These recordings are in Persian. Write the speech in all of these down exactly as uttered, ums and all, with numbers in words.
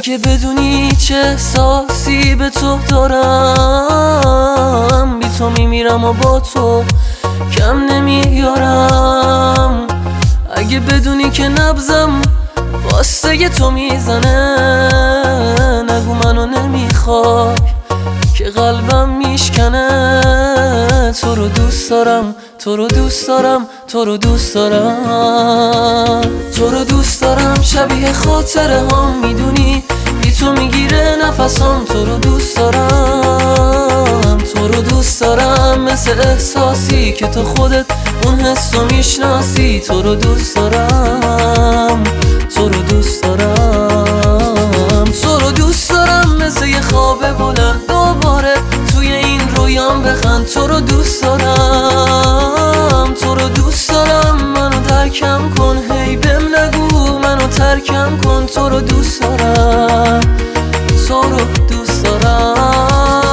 اگه بدونی چه احساسی به تو دارم، بی تو میمیرم و با تو کم نمیارم. اگه بدونی که نبضم واسه تو میزنه، نگو منو نمیخوای که قلبم میشکنه. تو رو دوست دارم، تو رو دوست دارم، تو رو دوست دارم، تو رو دوست دارم. شبیه خاطره هم میدونی بی تو میگیره نفسم. تو رو دوست دارم، تو رو دوست دارم، مثل احساسی که تو خودت اون حسو میشناسی. تو رو دوست دارم، تو رو دوست دارم، تو رو دوست دارم، مثل یه خواب بلند دوباره توی این رویام بخند. تو رو دوست دارم، تو رو دوست دارم، منو ترکم کن، هی بهم نگو منو ترکم کن. تو رو دوست دارم، تو رو دوست دارم.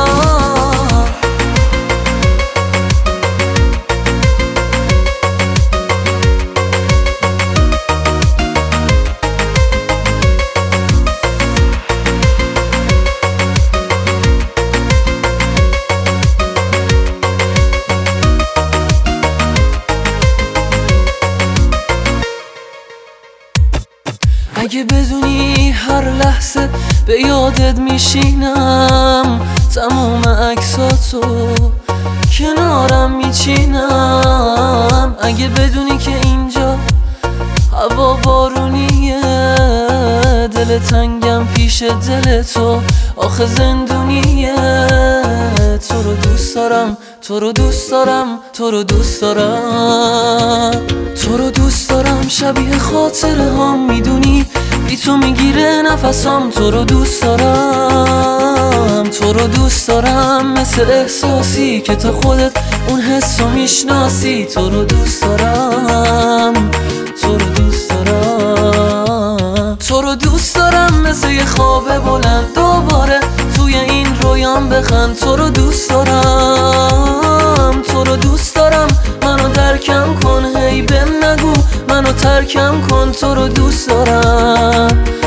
اگه بدونی هر لحظه به یادت میشینم، تموم عکساتو کنارم میچینم. اگه بدونی که اینجا هوا بارونیه، دل تنگم پیش دل تو آخه زندونیه. تو رو دوست دارم، تو رو دوست دارم، تو رو دوست دارم، تو رو دوست دارم. شبیه خاطره هم میدونی بی تو میگیره نفسم. تو رو دوست دارم، تو رو دوست دارم، مثل احساسی که تو خودت اون حسو میشناسی. تو رو دوست دارم، تو رو دوست دارم، تو رو دوست دارم، مثل یه خواب بلند دوباره توی این رویام بخند. تو رو دوست دارم، تو رو دوست دارم، منو ترکم کن، هی بهم نگو منو ترکم کن. تو رو دوست دارم،